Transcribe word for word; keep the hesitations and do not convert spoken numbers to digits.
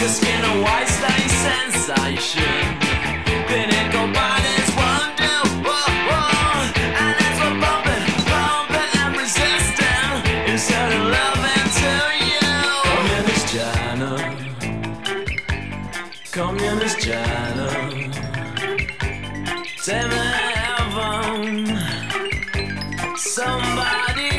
skin a white stain sensation. Pinnacle bodies won't do, whoa, whoa. And that's what bumping, bumping and resisting instead of loving to you. Communist China, Communist China, take me to heaven. Somebody